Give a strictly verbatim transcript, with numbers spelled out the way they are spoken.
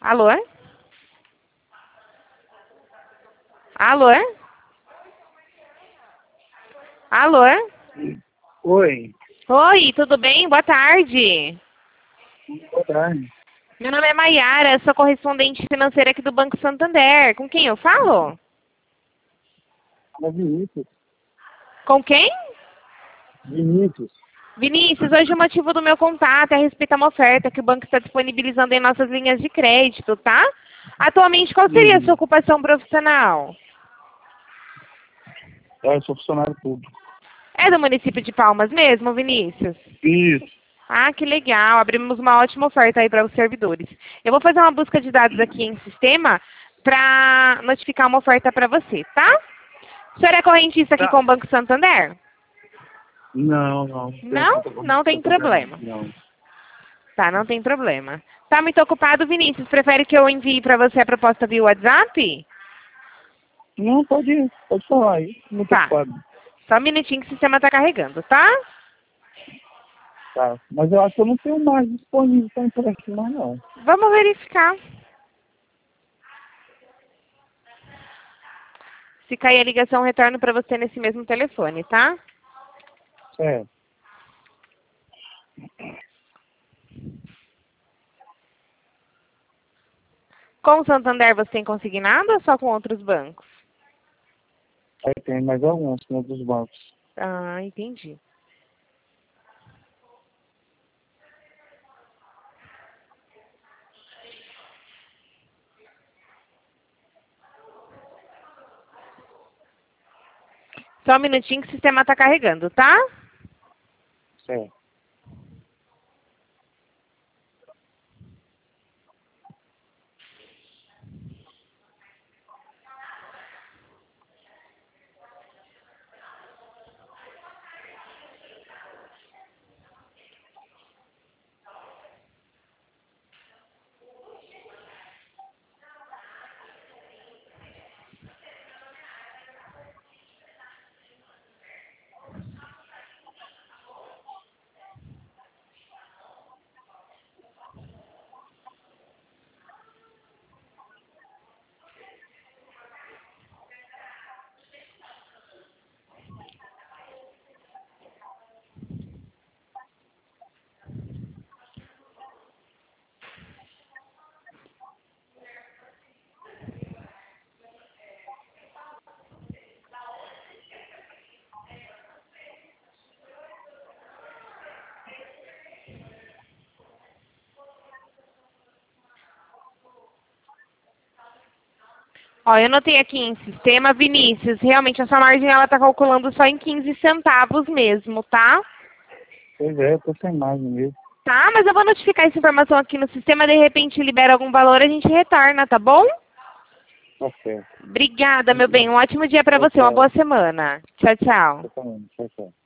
Alô? Alô? Alô? Oi, Oi, tudo bem? Boa tarde. boa tarde. Meu nome é Maiara, sou correspondente financeira aqui do Banco Santander. Com quem eu falo? É Vinícius. Com quem? Vinícius. Vinícius, hoje o motivo do meu contato é a respeito de uma oferta que o banco está disponibilizando em nossas linhas de crédito, tá? Atualmente, qual seria a sua Uhum. ocupação profissional? É, eu sou funcionário público. É do município de Palmas mesmo, Vinícius? Isso. Ah, que legal. Abrimos uma ótima oferta aí para os servidores. Eu vou fazer uma busca de dados aqui em sistema para notificar uma oferta para você, tá? O senhor é correntista aqui Tá. com o Banco Santander? Não, não. Tem Não? conta com Não tem Santander, problema. não. Tá, não tem problema. Tá muito ocupado, Vinícius? Prefere que eu envie para você a proposta via WhatsApp? Não, pode, pode falar aí. Muito Tá. ocupado. Só um minutinho que o sistema tá carregando, tá? Tá. Mas eu acho que eu não tenho mais disponível para empréstimo mais, não. Vamos verificar. Se cair a ligação, eu retorno para você nesse mesmo telefone, tá? Certo. Com o Santander você tem consignado ou só com outros bancos? Aí tem mais alguns com outros bancos. Ah, entendi. Só um minutinho que o sistema tá carregando, tá? Certo. Ó, eu notei aqui em sistema, Vinícius, realmente essa margem ela tá calculando só em quinze centavos mesmo, tá? Pois é, eu tô sem margem mesmo. Tá, mas eu vou notificar essa informação aqui no sistema, de repente libera algum valor, a gente retorna, tá bom? Tá certo. Obrigada, meu bem. Um ótimo dia pra Tchau, você, uma tchau. boa semana. Tchau, tchau. Eu também. Tchau, tchau.